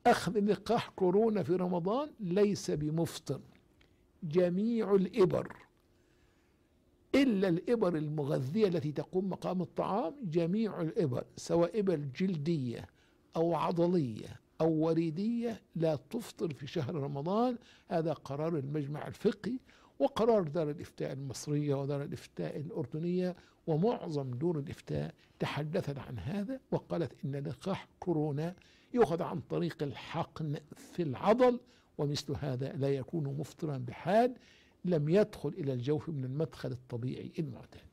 أخذ لقاح كورونا في رمضان ليس بمفطر. جميع الإبر إلا الإبر المغذية التي تقوم مقام الطعام، جميع الإبر سواء إبر جلدية أو عضلية أو وريدية لا تفطر في شهر رمضان. هذا قرار المجمع الفقهي وقرار دار الإفتاء المصرية ودار الإفتاء الأردنية، ومعظم دور الإفتاء تحدثت عن هذا وقالت إن لقاح كورونا يؤخذ عن طريق الحقن في العضل، ومثل هذا لا يكون مفطرا بحال لم يدخل إلى الجوف من المدخل الطبيعي المعتاد.